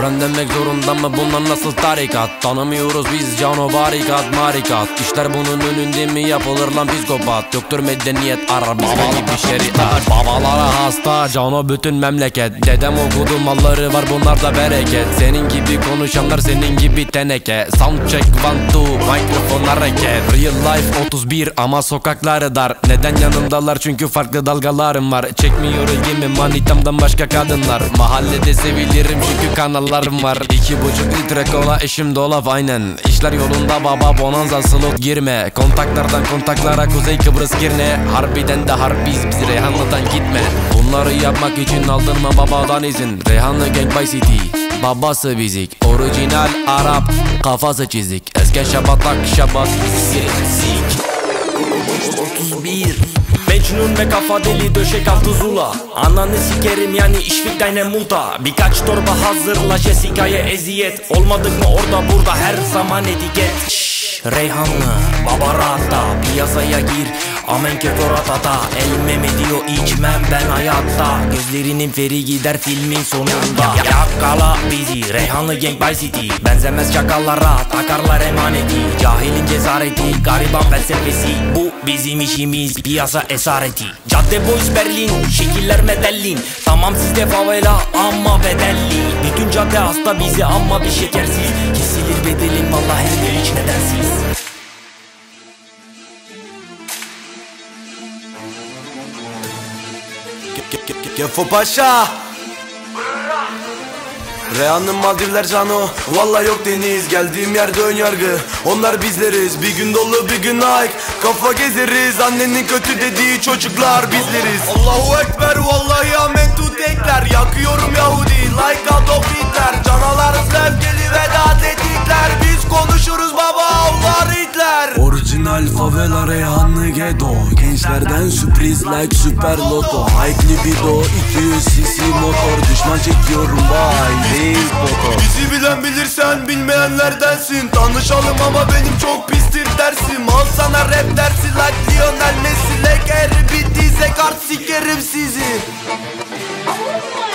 Sen demek zorunda mı bunlar nasıl tarikat? Tanımıyoruz biz cano barikat marikat. İşler bunun önünde mi yapılır lan psikopat? Yoktur medeniyet arar bizde gibi şeriat. Babalara hasta cano bütün memleket. Dedem okudu malları var bunlarda bereket. Senin gibi konuşanlar senin gibi teneke. Soundcheck 1 2 mikrofon hareket. Real life 31 ama sokakları dar. Neden yanımdalar? Çünkü farklı dalgalarım var. Çekmiyor ilgimi manitamdan başka kadınlar. Mahallede sevilirim çünkü kanallarım var. 2,5 litre kola eşim dolap aynen. İşler yolunda baba bonanza slot girme. Kontaklardan kontaklara Kuzey Kıbrıs girne. Harbiden de harbiyiz biz Reyhanlı'dan gitme. Bunları yapmak için aldın mı babadan izin? Reyhanlı Gang by City babası bizik. Orijinal Arap kafası çizik. Eski şabatak şabat sik. 31 Mecnun ve kafa deli döşek altı zula. Ananı sikerim yani işvik dayne muta. Birkaç torba hazırla Jessica'ya eziyet. Olmadık mı orada burada her zaman etiket. Reyhanlı baba rahatta piyasaya gir. Amen kefo ratata. Elmem ediyor içmem ben hayatta. Gözlerinin feri gider filmin sonunda. Yakala bizi Reyhanlı Gang by City. Benzemez çakallara takarlar emaneti. Cahilin cesareti gariban felsefesi. Bu bizim işimiz piyasa esareti. Cadde boys Berlin şekiller medellin. Tamam sizde favela ama bedelli. Bütün cadde hasta bizi ama bir şekersiz. Kesilir bedelin vallahi her hiç nedensiz. Kefo Paşa Reyhanlı Maldivler cano. Vallahi yok deniz. Geldiğim yerde ön yargı. Onlar bizleriz. Bir gün dolu bir gün Nike. Kafa gezeriz. Annenin kötü dediği çocuklar bizleriz. Allahu Ekber vallahi amen tekler. Yakıyorum Yahudi like Adolf Hitler. Canalarız sevgili veda dedikler. Biz konuşuruz baba onlar Hitler. Orijinal favela Reyhanlı Gedo. Gençlerden sürpriz like süper loto. Hype libido 200 cc motor. Düşman çekiyorum vay değil foto. Bizi bilen bilirsen bilmeyenlerdensin. Tanışalım ama benim çok pistir dersim. Al sana rap dersi like Lionel Messi. Like bittiyse kart sikerim sizi.